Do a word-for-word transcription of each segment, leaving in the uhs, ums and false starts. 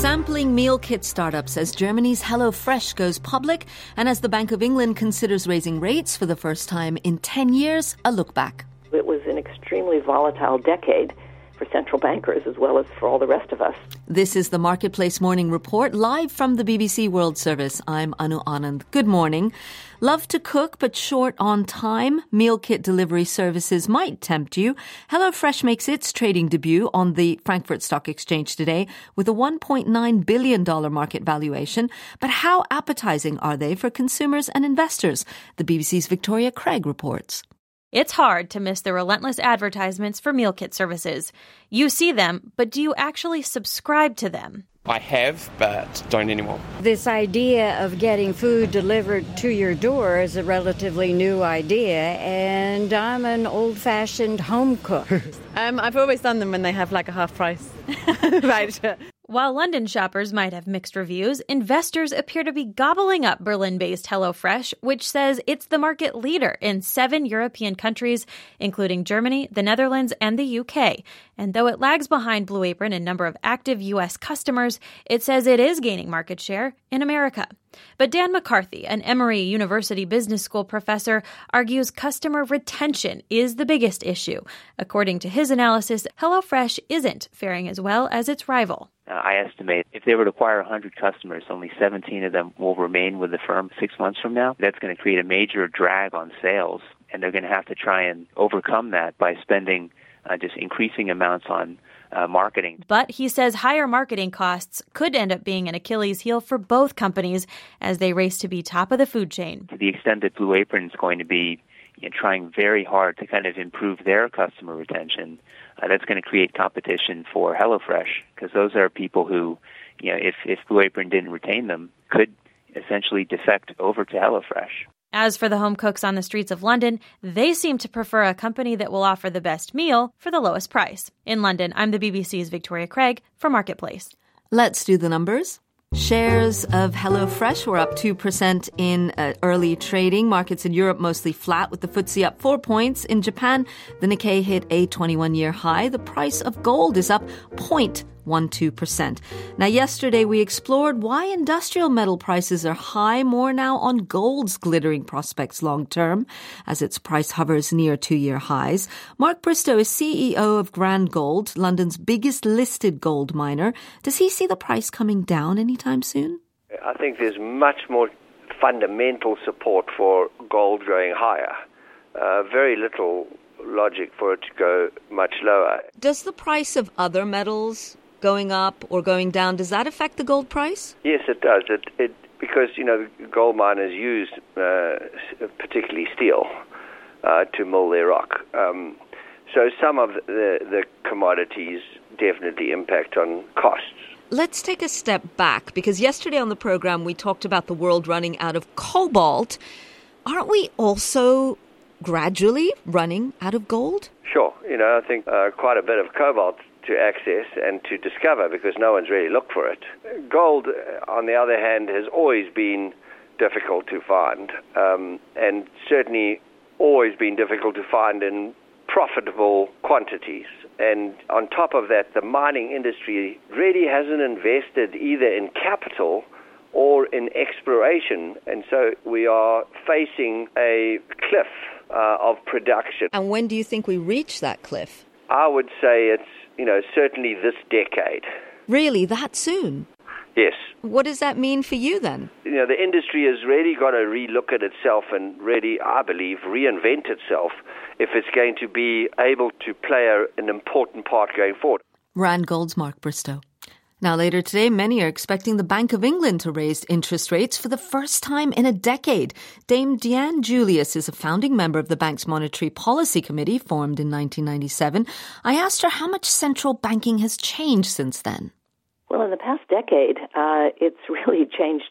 Sampling meal kit startups as Germany's HelloFresh goes public, and as the Bank of England considers raising rates for the first time in ten years, a look back. It was an extremely volatile decade for central bankers as well as for all the rest of us. This is the Marketplace Morning Report, live from the B B C World Service. I'm Anu Anand. Good morning. Love to cook, but short on time? Meal kit delivery services might tempt you. HelloFresh makes its trading debut on the Frankfurt Stock Exchange today with a one point nine billion dollars market valuation. But how appetizing are they for consumers and investors? The B B C's Victoria Craig reports. It's hard to miss the relentless advertisements for meal kit services. You see them, but do you actually subscribe to them? I have, but don't anymore. This idea of getting food delivered to your door is a relatively new idea, and I'm an old-fashioned home cook. um, I've always done them when they have like a half price. Right. While London shoppers might have mixed reviews, investors appear to be gobbling up Berlin-based HelloFresh, which says it's the market leader in seven European countries, including Germany, the Netherlands, and the U K. And though it lags behind Blue Apron in number of active U S customers, it says it is gaining market share in America. But Dan McCarthy, an Emory University Business School professor, argues customer retention is the biggest issue. According to his analysis, HelloFresh isn't faring as well as its rival. Uh, I estimate if they were to acquire one hundred customers, only seventeen of them will remain with the firm six months from now. That's going to create a major drag on sales, and they're going to have to try and overcome that by spending uh, just increasing amounts on uh, marketing. But he says higher marketing costs could end up being an Achilles heel for both companies as they race to be top of the food chain. To the extent that Blue Apron is going to be you know, trying very hard to kind of improve their customer retention, uh, that's going to create competition for HelloFresh, because those are people who, you know, if, if Blue Apron didn't retain them, could essentially defect over to HelloFresh. As for the home cooks on the streets of London, they seem to prefer a company that will offer the best meal for the lowest price. In London, I'm the B B C's Victoria Craig for Marketplace. Let's do the numbers. Shares of HelloFresh were up two percent in uh, early trading. Markets in Europe mostly flat, with the F T S E up four points. In Japan, the Nikkei hit a twenty-one-year high. The price of gold is up zero point one two percent. Now, yesterday we explored why industrial metal prices are high, more now on gold's glittering prospects long term, as its price hovers near two-year highs. Mark Bristow is C E O of Grand Gold, London's biggest listed gold miner. Does he see the price coming down anytime soon? I think there's much more fundamental support for gold going higher. Uh, very little logic for it to go much lower. Does the price of other metals going up or going down, does that affect the gold price? Yes, it does. It, it because, you know, gold miners use uh, particularly steel uh, to mill their rock. Um, so some of the, the commodities definitely impact on costs. Let's take a step back, because yesterday on the program we talked about the world running out of cobalt. Aren't we also gradually running out of gold? Sure. You know, I think uh, quite a bit of cobalt to access and to discover, because no one's really looked for it. Gold, on the other hand, has always been difficult to find, um, and certainly always been difficult to find in profitable quantities. And on top of that, the mining industry really hasn't invested either in capital or in exploration, and so we are facing a cliff uh, of production. And when do you think we reach that cliff? I would say it's, you know, certainly this decade. Really, that soon? Yes. What does that mean for you then? You know, the industry has really got to relook at itself and really, I believe, reinvent itself if it's going to be able to play a, an important part going forward. Rand Gold's Mark Bristow. Now, later today, many are expecting the Bank of England to raise interest rates for the first time in a decade. Dame Deanne Julius is a founding member of the bank's Monetary Policy Committee, formed in nineteen ninety-seven. I asked her how much central banking has changed since then. Well, in the past decade, uh, it's really changed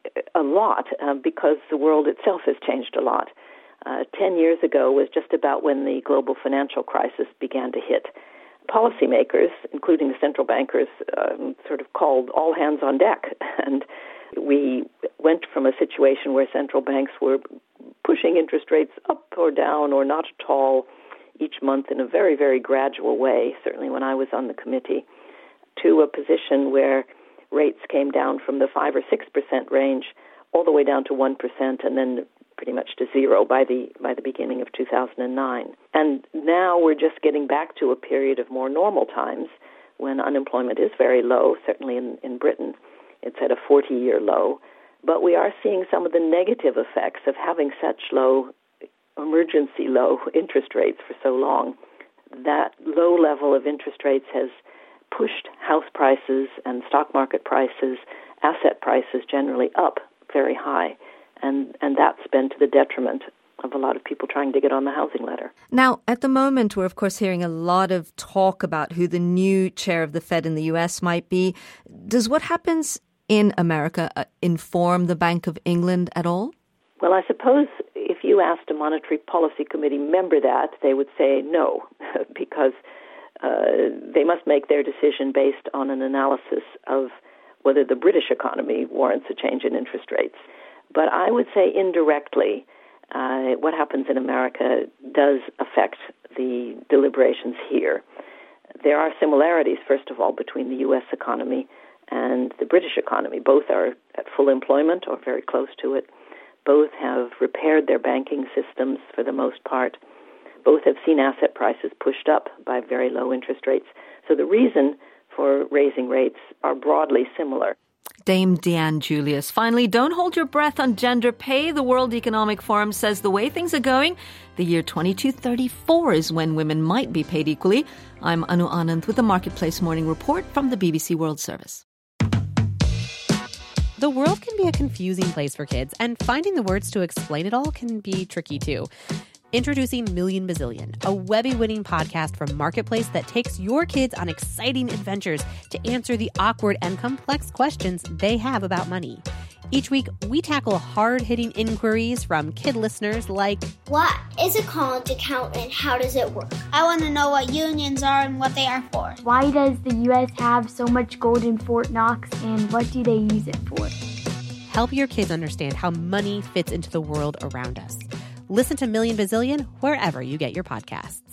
a lot uh, because the world itself has changed a lot. Uh, ten years ago was just about when the global financial crisis began to hit. Policymakers, including the central bankers, um, sort of called all hands on deck. And we went from a situation where central banks were pushing interest rates up or down or not at all each month in a very, very gradual way, certainly when I was on the committee, to a position where rates came down from the five or six percent range all the way down to one percent, and then pretty much to zero by the by the beginning of two thousand nine. And now we're just getting back to a period of more normal times when unemployment is very low. Certainly in, in Britain, it's at a forty-year low. But we are seeing some of the negative effects of having such low, emergency low interest rates for so long. That low level of interest rates has pushed house prices and stock market prices, asset prices generally up very high. And, and that's been to the detriment of a lot of people trying to get on the housing ladder. Now, at the moment, we're, of course, hearing a lot of talk about who the new chair of the Fed in the U S might be. Does what happens in America uh, inform the Bank of England at all? Well, I suppose if you asked a Monetary Policy Committee member that, they would say no, because uh, they must make their decision based on an analysis of whether the British economy warrants a change in interest rates. But I would say indirectly, uh, what happens in America does affect the deliberations here. There are similarities, first of all, between the U S economy and the British economy. Both are at full employment or very close to it. Both have repaired their banking systems for the most part. Both have seen asset prices pushed up by very low interest rates. So the reason for raising rates are broadly similar. Dame Deanne Julius. Finally, don't hold your breath on gender pay. The World Economic Forum says the way things are going, the year twenty-two thirty-four is when women might be paid equally. I'm Anu Anand with the Marketplace Morning Report from the B B C World Service. The world can be a confusing place for kids, and finding the words to explain it all can be tricky too. Introducing Million Bazillion, a Webby-winning podcast from Marketplace that takes your kids on exciting adventures to answer the awkward and complex questions they have about money. Each week, we tackle hard-hitting inquiries from kid listeners like, what is a college account and how does it work? I want to know what unions are and what they are for. Why does the U S have so much gold in Fort Knox and what do they use it for? Help your kids understand how money fits into the world around us. Listen to Million Bazillion wherever you get your podcasts.